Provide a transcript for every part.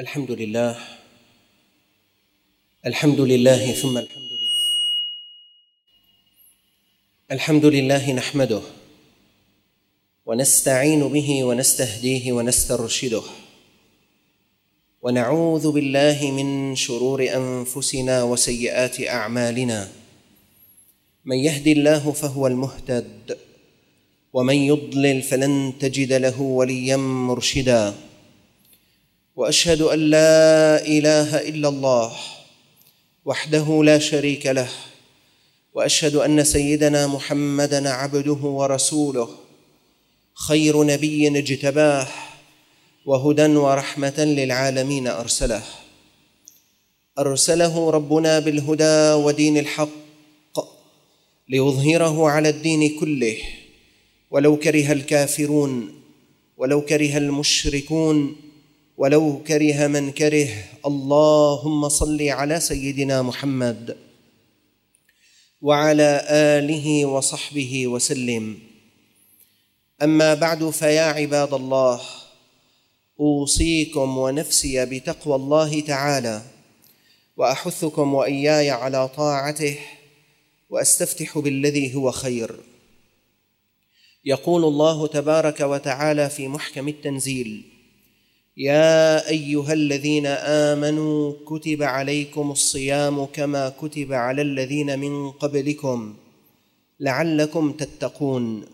الحمد لله الحمد لله ثم الحمد لله. الحمد لله نحمده ونستعين به ونستهديه ونسترشده، ونعوذ بالله من شرور أنفسنا وسيئات أعمالنا. من يهد الله فهو المهتد، ومن يضلل فلن تجد له وليا مرشدا. وأشهد أن لا إله إلا الله وحده لا شريك له، وأشهد أن سيدنا محمدًا عبده ورسوله، خير نبي اجتباه، وهدى ورحمة للعالمين أرسله ربنا بالهدى ودين الحق ليظهره على الدين كله، ولو كره الكافرون، ولو كره المشركون، ولو كره من كره. اللهم صل على سيدنا محمد وعلى آله وصحبه وسلم. أما بعد، فيا عباد الله، أوصيكم ونفسي بتقوى الله تعالى، وأحثكم وإياي على طاعته، وأستفتح بالذي هو خير. يقول الله تبارك وتعالى في محكم التنزيل: يا أيها الذين آمنوا كتب عليكم الصيام كما كتب على الذين من قبلكم لعلكم تتقون.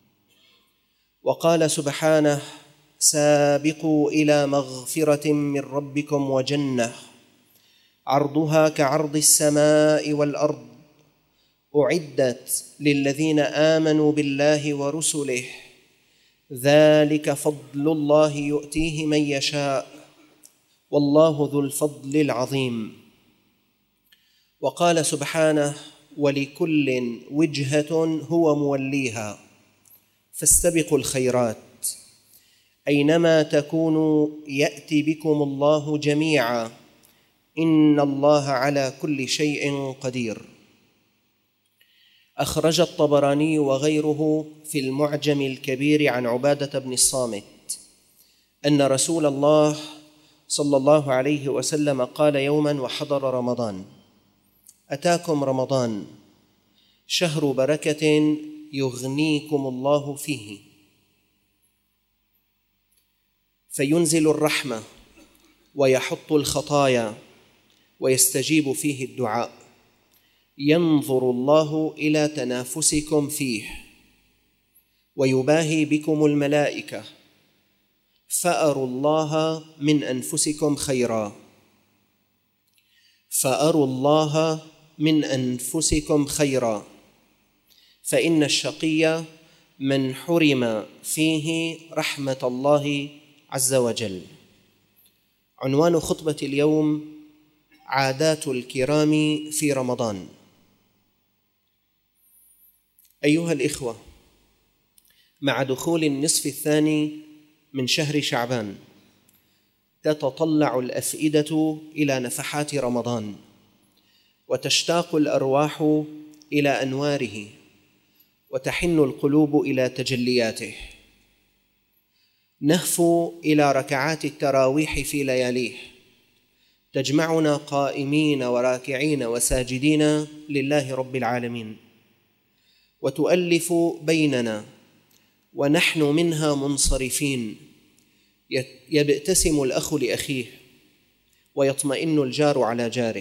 وقال سبحانه: سابقوا إلى مغفرة من ربكم وجنة عرضها كعرض السماء والأرض أعدت للذين آمنوا بالله ورسله، ذلك فضل الله يؤتيه من يشاء، والله ذو الفضل العظيم. وقال سبحانه: ولكل وجهة هو موليها فاستبقوا الخيرات، أينما تكونوا يأتي بكم الله جميعا، إن الله على كل شيء قدير. أخرج الطبراني وغيره في المعجم الكبير عن عبادة بن الصامت أن رسول الله صلى الله عليه وسلم قال يوما وحضر رمضان: أتاكم رمضان، شهر بركة يغنيكم الله فيه، فينزل الرحمة ويحط الخطايا ويستجيب فيه الدعاء، ينظر الله إلى تنافسكم فيه ويباهي بكم الملائكة، فأروا الله من أنفسكم خيرا، فأروا الله من أنفسكم خيرا، فإن الشقي من حرم فيه رحمة الله عز وجل. عنوان خطبة اليوم: عادات الكرام في رمضان. أيها الإخوة، مع دخول النصف الثاني من شهر شعبان تتطلع الأفئدة إلى نفحات رمضان، وتشتاق الأرواح إلى أنواره، وتحن القلوب إلى تجلياته. نهفو إلى ركعات التراويح في لياليه، تجمعنا قائمين وراكعين وساجدين لله رب العالمين، وتؤلف بيننا، ونحن منها منصرفين. يبتسم الأخ لأخيه، ويطمئن الجار على جاره.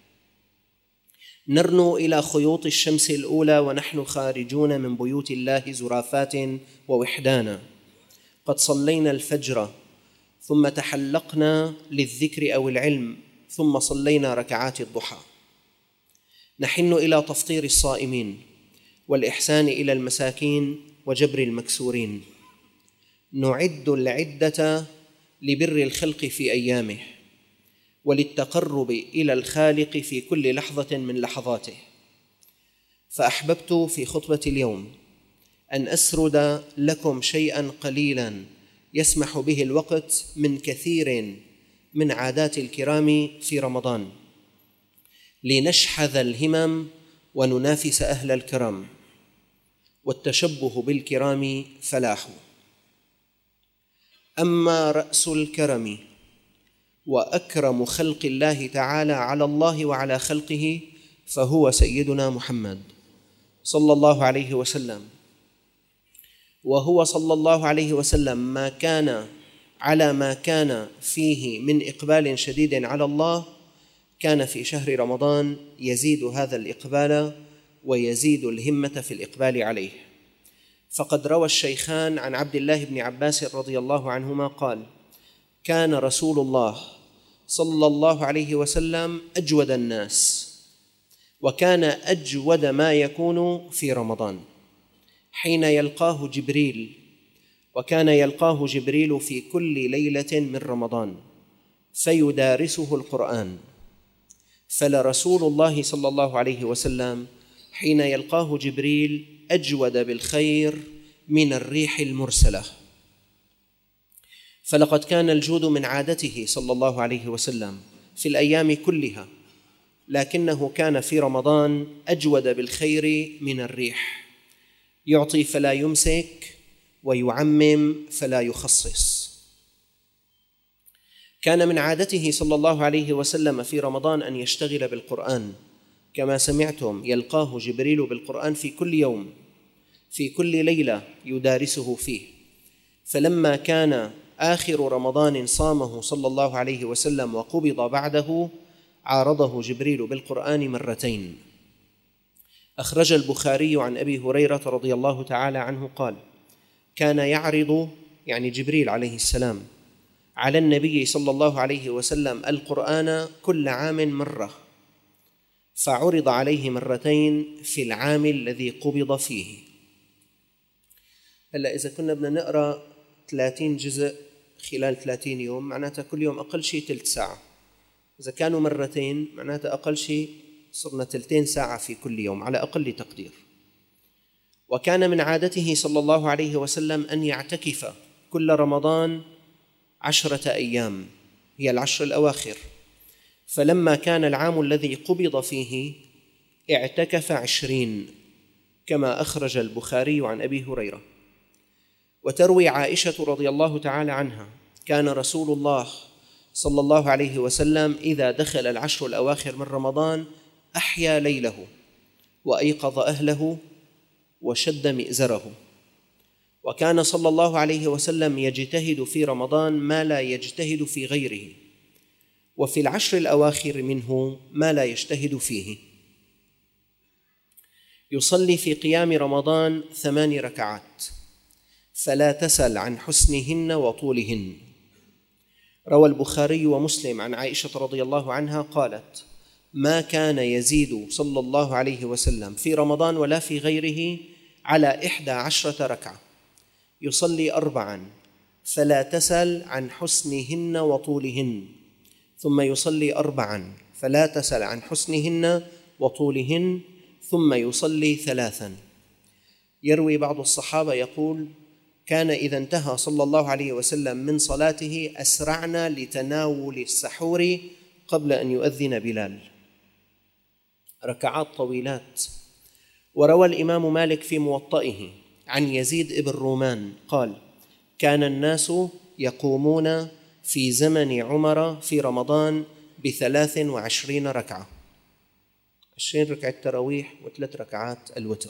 نرنو إلى خيوط الشمس الأولى ونحن خارجون من بيوت الله زرافات ووحدانا، قد صلينا الفجر، ثم تحلقنا للذكر أو العلم، ثم صلينا ركعات الضحى. نحن إلى تفطير الصائمين، والإحسان إلى المساكين، وجبر المكسورين. نعد العدة لبر الخلق في أيامه، وللتقرب إلى الخالق في كل لحظة من لحظاته. فأحببت في خطبة اليوم أن أسرد لكم شيئا قليلا يسمح به الوقت من كثير من عادات الكرام في رمضان، لنشحذ الهمم وننافس أهل الكرم، والتشبه بالكرام فلاح. أما رأس الكرم وأكرم خلق الله تعالى على الله وعلى خلقه فهو سيدنا محمد صلى الله عليه وسلم. وهو صلى الله عليه وسلم ما كان على ما كان فيه من إقبال شديد على الله، كان في شهر رمضان يزيد هذا الإقبال ويزيد الهمة في الإقبال عليه. فقد روى الشيخان عن عبد الله بن عباس رضي الله عنهما قال: كان رسول الله صلى الله عليه وسلم أجود الناس، وكان أجود ما يكون في رمضان حين يلقاه جبريل، وكان يلقاه جبريل في كل ليلة من رمضان فيدارسه القرآن. فلرسول الله صلى الله عليه وسلم حين يلقاه جبريل أجود بالخير من الريح المرسلة. فلقد كان الجود من عادته صلى الله عليه وسلم في الأيام كلها، لكنه كان في رمضان أجود بالخير من الريح، يعطي فلا يمسك ويعمم فلا يخصص. كان من عادته صلى الله عليه وسلم في رمضان أن يشتغل بالقرآن، كما سمعتم يلقاه جبريل بالقرآن في كل يوم في كل ليلة يدارسه فيه. فلما كان آخر رمضان صامه صلى الله عليه وسلم وقبض بعده عارضه جبريل بالقرآن مرتين. أخرج البخاري عن أبي هريرة رضي الله تعالى عنه قال: كان يعرض، يعني جبريل عليه السلام، على النبي صلى الله عليه وسلم القرآن كل عام مرة، فعرض عليه مرتين في العام الذي قبض فيه. هلأ إذا كنا بدنا نقرأ 30 جزء خلال 30 يوم، معناتها كل يوم أقل شيء 3 ساعة. إذا كانوا مرتين معناتها أقل شيء صرنا 2 ساعة في كل يوم على أقل تقدير. وكان من عادته صلى الله عليه وسلم أن يعتكف كل رمضان 10 أيام، هي العشر الأواخر. فلما كان العام الذي قبض فيه اعتكف 20، كما أخرج البخاري عن أبي هريرة. وتروي عائشة رضي الله تعالى عنها: كان رسول الله صلى الله عليه وسلم إذا دخل العشر الأواخر من رمضان أحيا ليله وأيقظ أهله وشد مئزره. وكان صلى الله عليه وسلم يجتهد في رمضان ما لا يجتهد في غيره، وفي العشر الأواخر منه ما لا يجتهد فيه. يصلي في قيام رمضان 8 ركعات، فلا تسل عن حسنهن وطولهن. روى البخاري ومسلم عن عائشة رضي الله عنها قالت: ما كان يزيد صلى الله عليه وسلم في رمضان ولا في غيره على 11 ركعة، يصلي 4 فلا تسل عن حسنهن وطولهن، ثم يصلي 4 فلا تسل عن حسنهن وطولهن، ثم يصلي 3. يروي بعض الصحابة يقول: كان إذا انتهى صلى الله عليه وسلم من صلاته أسرعنا لتناول السحور قبل أن يؤذن بلال. ركعات طويلات. وروى الإمام مالك في موطئه عن يزيد ابن رومان قال: كان الناس يقومون في زمن عمر في رمضان ب23 ركعة، 20 ركعة تراويح و3 ركعات الوتر.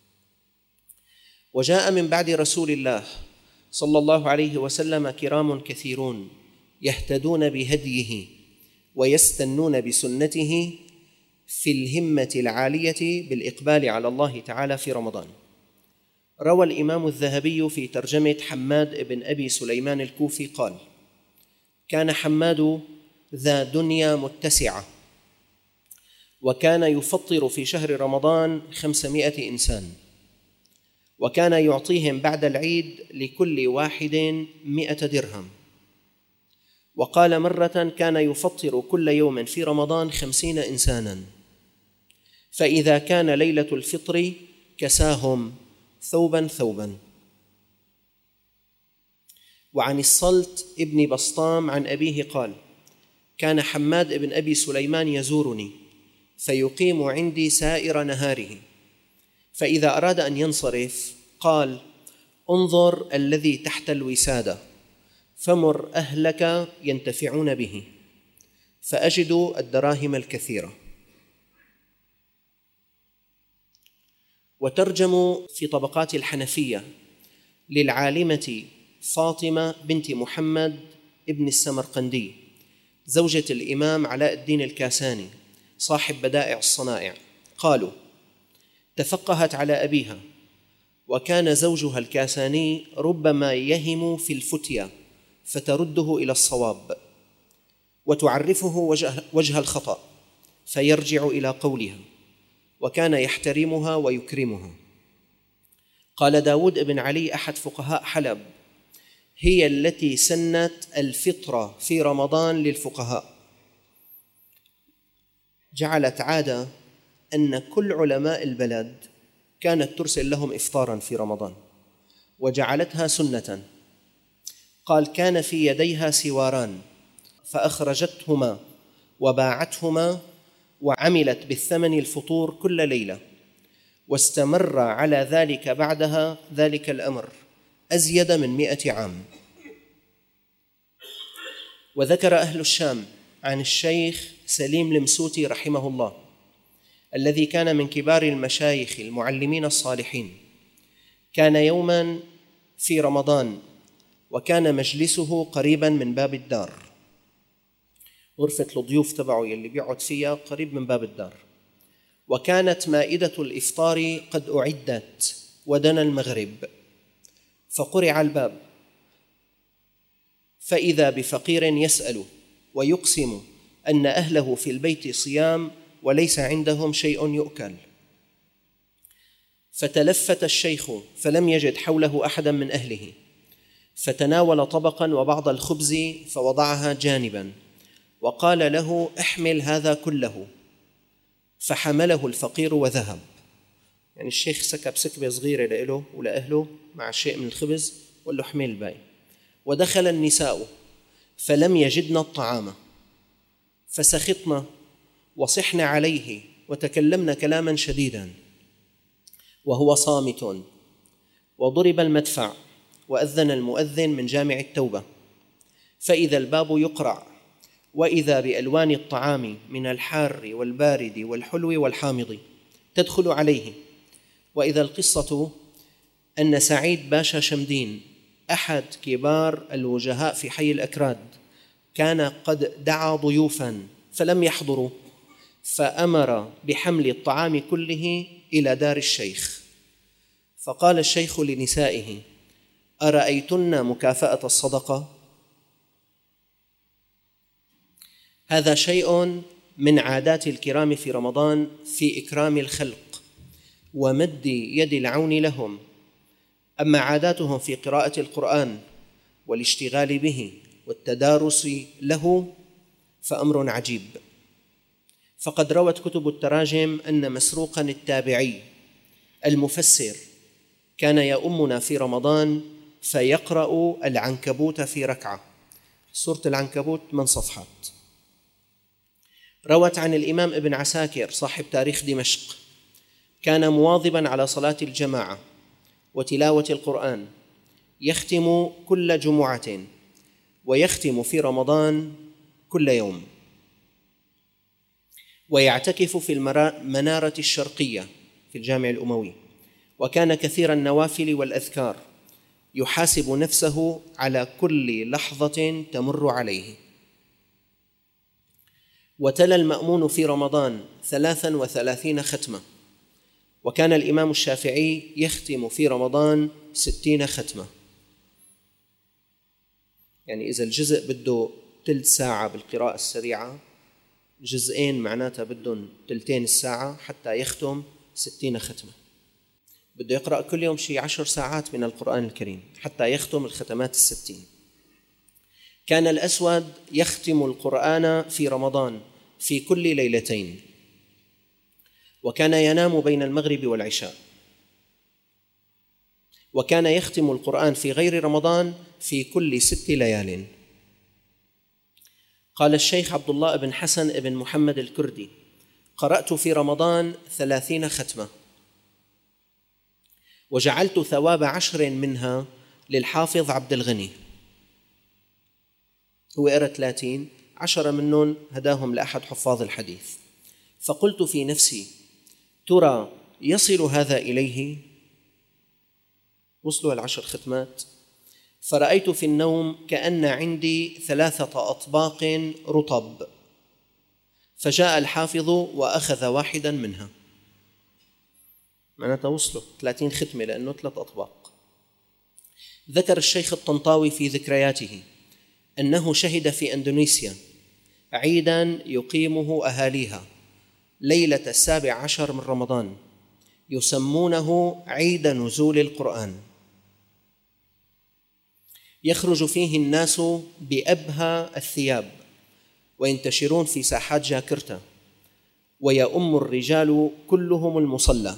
وجاء من بعد رسول الله صلى الله عليه وسلم كرام كثيرون يهتدون بهديه ويستنون بسنته في الهمة العالية بالإقبال على الله تعالى في رمضان. روى الإمام الذهبي في ترجمة حماد بن أبي سليمان الكوفي قال: كان حماد ذا دنيا متسعة، وكان يفطر في شهر رمضان 500 إنسان، وكان يعطيهم بعد العيد لكل واحد 100 درهم. وقال مرة: كان يفطر كل يوم في رمضان 50 إنسانا، فإذا كان ليلة الفطر كساهم ثوبا ثوبا. وعن الصلت ابن بسطام عن أبيه قال: كان حماد بن أبي سليمان يزورني فيقيم عندي سائر نهاره، فإذا أراد أن ينصرف قال: انظر الذي تحت الوسادة فمر أهلك ينتفعون به، فأجد الدراهم الكثيرة. وترجم في طبقات الحنفية للعالمة فاطمة بنت محمد ابن السمرقندي زوجة الإمام علاء الدين الكاساني صاحب بدائع الصنائع، قالوا: تفقهت على أبيها، وكان زوجها الكاساني ربما يهم في الفتيا فترده إلى الصواب، وتعرفه وجه الخطأ فيرجع إلى قولها، وكان يحترمها ويكرمها. قال داود بن علي أحد فقهاء حلب: هي التي سنت الفطرة في رمضان للفقهاء، جعلت عادة أن كل علماء البلد كانت ترسل لهم إفطاراً في رمضان، وجعلتها سنة. قال: كان في يديها سواران فأخرجتهما وباعتهما وعملت بالثمن الفطور كل ليلة، واستمر على ذلك بعدها ذلك الأمر أزيد من 100 عام. وذكر أهل الشام عن الشيخ سليم المسوتي رحمه الله، الذي كان من كبار المشايخ المعلمين الصالحين، كان يوما في رمضان وكان مجلسه قريبا من باب الدار، غرفة الضيوف تبعه يلي بيقعد فيها قريب من باب الدار، وكانت مائدة الإفطار قد أعدت ودنا المغرب، فقرع الباب، فإذا بفقير يسأل ويقسم أن أهله في البيت صيام وليس عندهم شيء يؤكل. فتلفت الشيخ فلم يجد حوله أحدا من أهله، فتناول طبقا وبعض الخبز فوضعها جانبا، وقال له: احمل هذا كله. فحمله الفقير وذهب. يعني الشيخ سكب سكبة صغيرة لإله ولأهله مع شيء من الخبز وقال له: احمل الباقي. ودخل النساء فلم يجدن الطعام، فسخطنا وصحنا عليه وتكلمنا كلاما شديدا وهو صامت. وضرب المدفع وأذن المؤذن من جامع التوبة، فإذا الباب يقرع، وإذا بألوان الطعام من الحار والبارد والحلو والحامض تدخل عليه. وإذا القصة أن سعيد باشا شمدين أحد كبار الوجهاء في حي الأكراد كان قد دعا ضيوفا فلم يحضروا، فأمر بحمل الطعام كله إلى دار الشيخ. فقال الشيخ لنسائه: أرأيتن مكافأة الصدقة؟ هذا شيء من عادات الكرام في رمضان في إكرام الخلق ومد يد العون لهم. أما عاداتهم في قراءة القرآن والاشتغال به والتدارس له فأمر عجيب. فقد روت كتب التراجم أن مسروقا التابعي المفسر كان يؤمنا في رمضان فيقرأ العنكبوت في ركعة، سورة العنكبوت 8 صفحات. روت عن الإمام ابن عساكر صاحب تاريخ دمشق كان مواظبا على صلاة الجماعة وتلاوة القرآن، يختم كل جمعة ويختم في رمضان كل يوم، ويعتكف في المنارة الشرقية في الجامع الأموي، وكان كثير النوافل والأذكار، يحاسب نفسه على كل لحظة تمر عليه. وتلا المأمون في رمضان 33 ختمة، وكان الإمام الشافعي يختم في رمضان 60 ختمة. يعني إذا الجزء بده تلت ساعة بالقراءة السريعة، جزئين معناتها بدهم تلتين الساعة حتى يختم 60 ختمة. بده يقرأ كل يوم شيء 10 ساعات من القرآن الكريم حتى يختم الختمات 60. كان الأسود يختم القرآن في رمضان في كل ليلتين، وكان ينام بين المغرب والعشاء، وكان يختم القرآن في غير رمضان في كل 6 ليال. قال الشيخ عبد الله بن حسن بن محمد الكردي: قرأت في رمضان 30 ختمة، وجعلت ثواب 10 منها للحافظ عبد الغني. هو قرأ 30 10 منهم هداهم لأحد حفاظ الحديث. فقلت في نفسي ترى يصل هذا إليه؟ وصلوا 10 ختمات. فرأيت في النوم كأن عندي 3 أطباق رطب، فجاء الحافظ وأخذ واحدا منها. معناتها وصلوا 30 ختمة لأنه 3 أطباق. ذكر الشيخ الطنطاوي في ذكرياته أنه شهد في أندونيسيا عيدا يقيمه أهاليها ليلة 17 من رمضان، يسمونه عيد نزول القرآن، يخرج فيه الناس بأبهى الثياب وينتشرون في ساحات جاكرتا، ويؤم الرجال كلهم المصلى.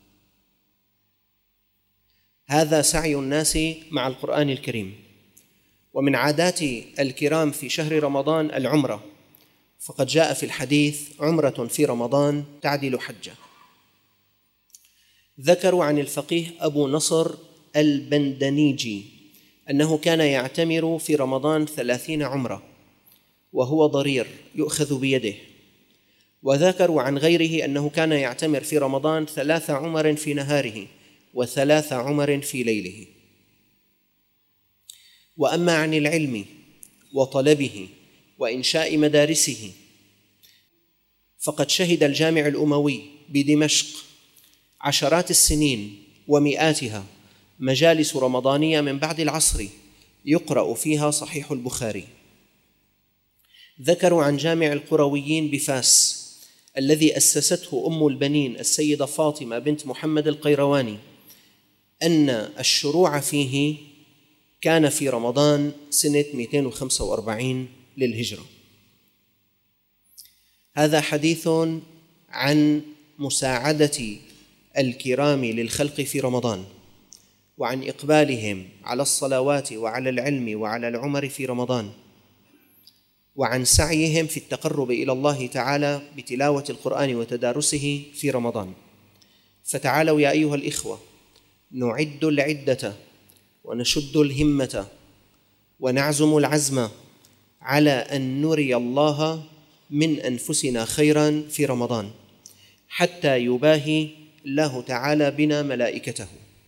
هذا سعي الناس مع القرآن الكريم. ومن عادات الكرام في شهر رمضان العمرة، فقد جاء في الحديث عمرة في رمضان تعدل حجة. ذكروا عن الفقيه أبو نصر البندنيجي أنه كان يعتمر في رمضان 30 عمرة وهو ضرير يؤخذ بيده. وذكروا عن غيره أنه كان يعتمر في رمضان 3 عمر في نهاره و3 عمر في ليله. وأما عن العلم وطلبه وإنشاء مدارسه، فقد شهد الجامع الأموي بدمشق عشرات السنين ومئاتها مجالس رمضانية من بعد العصر يقرأ فيها صحيح البخاري. ذكروا عن جامع القرويين بفاس الذي أسسته أم البنين السيدة فاطمة بنت محمد القيرواني أن الشروع فيه كان في رمضان سنة 245 للهجرة. هذا حديث عن مساعدة الكرام للخلق في رمضان، وعن إقبالهم على الصلوات وعلى العلم وعلى العمر في رمضان، وعن سعيهم في التقرب إلى الله تعالى بتلاوة القرآن وتدارسه في رمضان. فتعالوا يا أيها الإخوة نعد العدة ونشد الهمة ونعزم العزم على أن نري الله من أنفسنا خيرا في رمضان حتى يباهي الله تعالى بنا ملائكته.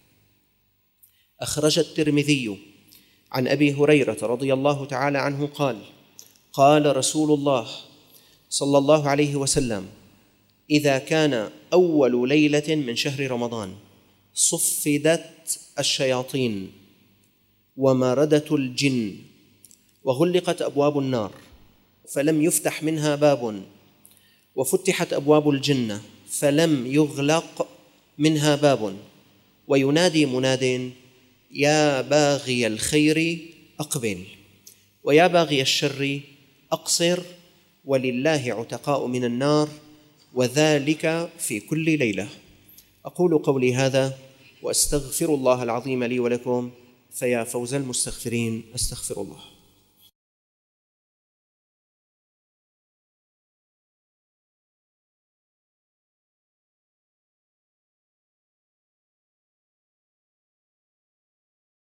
أخرج الترمذي عن أبي هريرة رضي الله تعالى عنه قال: قال رسول الله صلى الله عليه وسلم: إذا كان أول ليلة من شهر رمضان صفدت الشياطين ومردت الجن وغلقت أبواب النار فلم يفتح منها باب، وفتحت أبواب الجنة فلم يغلق منها باب، وينادي مناد: يا باغي الخير أقبل، ويا باغي الشر أقصر، ولله عتقاء من النار، وذلك في كل ليلة. أقول قولي هذا وأستغفر الله العظيم لي ولكم، فيا فوز المستغفرين. أستغفر الله.